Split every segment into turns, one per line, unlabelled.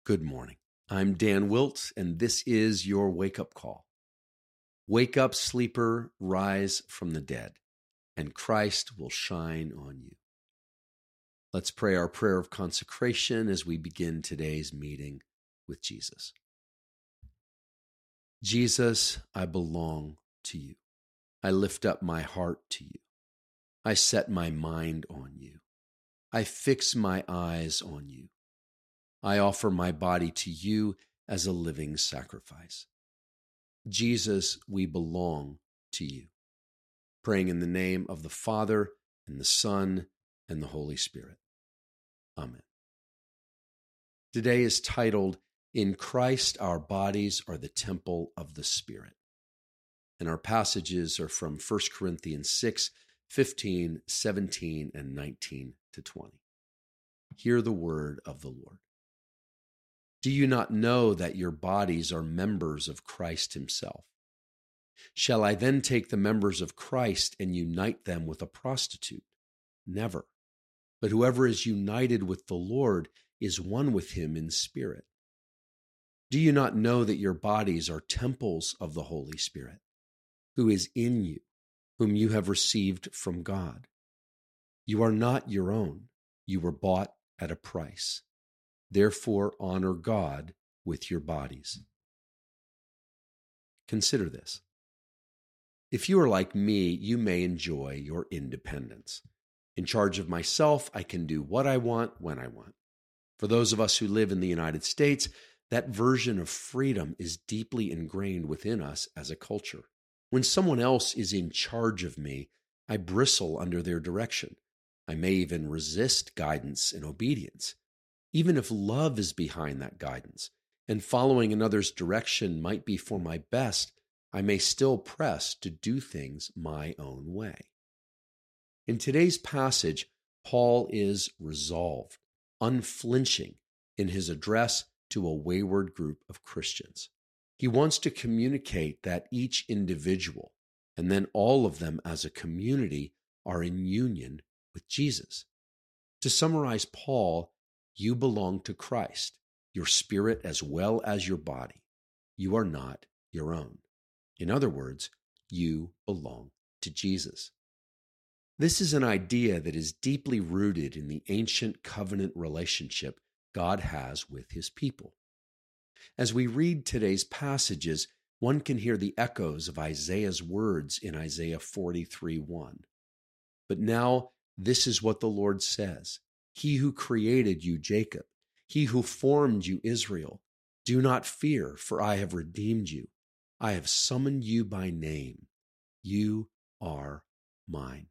Good morning. I'm Dan Wilt, and this is your wake-up call. Wake up, sleeper, rise from the dead, and Christ will shine on you. Let's pray our prayer of consecration as we begin today's meeting with Jesus. Jesus, I belong to you. I lift up my heart to you. I set my mind on you. I fix my eyes on you. I offer my body to you as a living sacrifice. Jesus, we belong to you. Praying in the name of the Father, and the Son, and the Holy Spirit. Amen. Today is titled, In Christ Our Bodies Are the Temple of the Spirit. And our passages are from 1 Corinthians 6, 15, 17, and 19 to 20. Hear the word of the Lord. Do you not know that your bodies are members of Christ himself? Shall I then take the members of Christ and unite them with a prostitute? Never. But whoever is united with the Lord is one with him in spirit. Do you not know that your bodies are temples of the Holy Spirit, who is in you, whom you have received from God? You are not your own. You were bought at a price. Therefore, honor God with your bodies. Consider this. If you are like me, you may enjoy your independence. In charge of myself, I can do what I want when I want. For those of us who live in the United States, that version of freedom is deeply ingrained within us as a culture. When someone else is in charge of me, I bristle under their direction. I may even resist guidance and obedience. Even if love is behind that guidance, and following another's direction might be for my best, I may still press to do things my own way. In today's passage, Paul is resolved, unflinching in his address to a wayward group of Christians. He wants to communicate that each individual, and then all of them as a community, are in union with Jesus. To summarize Paul, you belong to Christ, your spirit as well as your body. You are not your own. In other words, you belong to Jesus. This is an idea that is deeply rooted in the ancient covenant relationship God has with his people. As we read today's passages, one can hear the echoes of Isaiah's words in Isaiah 43:1. But now this is what the Lord says. He who created you, Jacob, he who formed you, Israel, do not fear, for I have redeemed you. I have summoned you by name. You are mine.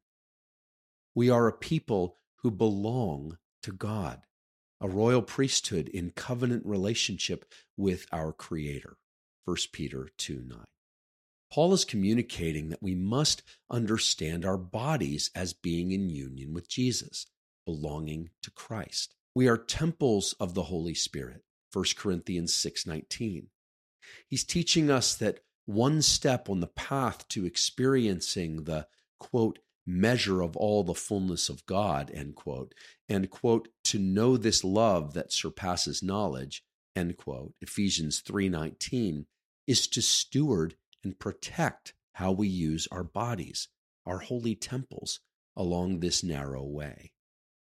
We are a people who belong to God, a royal priesthood in covenant relationship with our Creator. 1 Peter 2:9. Paul is communicating that we must understand our bodies as being in union with Jesus, belonging to Christ. We are temples of the Holy Spirit, 1 Corinthians 6:19. He's teaching us that one step on the path to experiencing the, quote, measure of all the fullness of God, end quote, and, quote, to know this love that surpasses knowledge, end quote, Ephesians 3:19, is to steward and protect how we use our bodies, our holy temples, along this narrow way.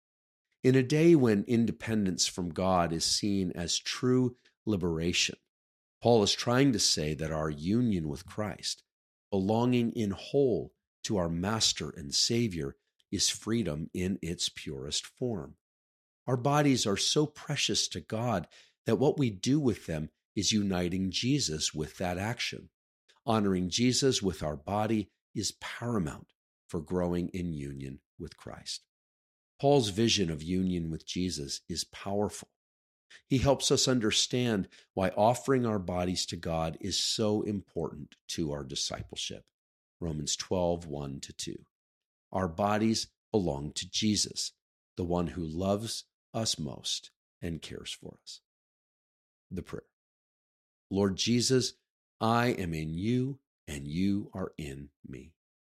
In a day when independence from God is seen as true liberation, Paul is trying to say that our union with Christ, belonging in whole to our Master and Savior, is freedom in its purest form. Our bodies are so precious to God that what we do with them is uniting Jesus with that action. Honoring Jesus with our body is paramount for growing in union with Christ. Paul's vision of union with Jesus is powerful. He helps us understand why offering our bodies to God is so important to our discipleship. Romans 12:1-2. Our bodies belong to Jesus, the one who loves us most and cares for us. The prayer. Lord Jesus, I am in you and you are in me.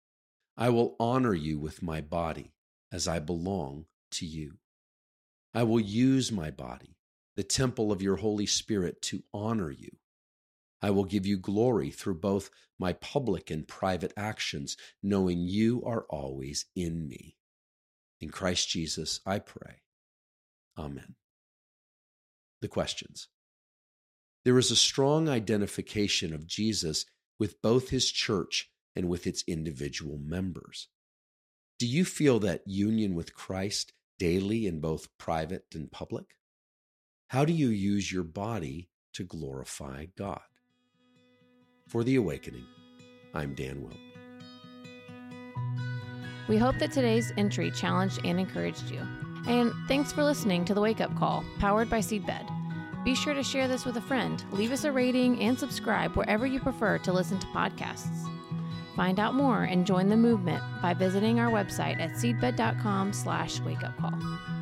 I will honor you with my body as I belong to you. I will use my body the temple of your Holy Spirit, to honor you. I will give you glory through both my public and private actions, knowing you are always in me. In Christ Jesus, I pray. Amen. The questions. There is a strong identification of Jesus with both his church and with its individual members. Do you feel that union with Christ daily in both private and public? How do you use your body to glorify God? For The Awakening, I'm Dan Wilt.
We hope that today's entry challenged and encouraged you. And thanks for listening to The Wake Up Call, powered by Seedbed. Be sure to share this with a friend, leave us a rating, and subscribe wherever you prefer to listen to podcasts. Find out more and join the movement by visiting our website at seedbed.com/wakeupcall.